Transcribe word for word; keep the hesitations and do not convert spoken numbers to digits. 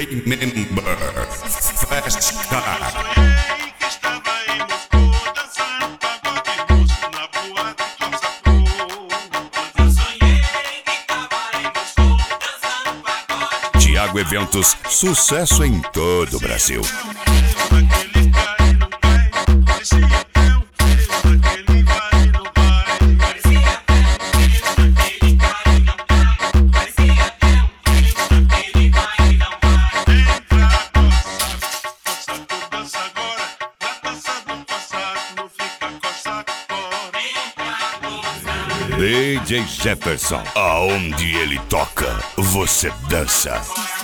Remember, Fast Car. Tiago Eventos, sucesso em todo o Brasil. D J Jefferson, aonde ele toca, você dança.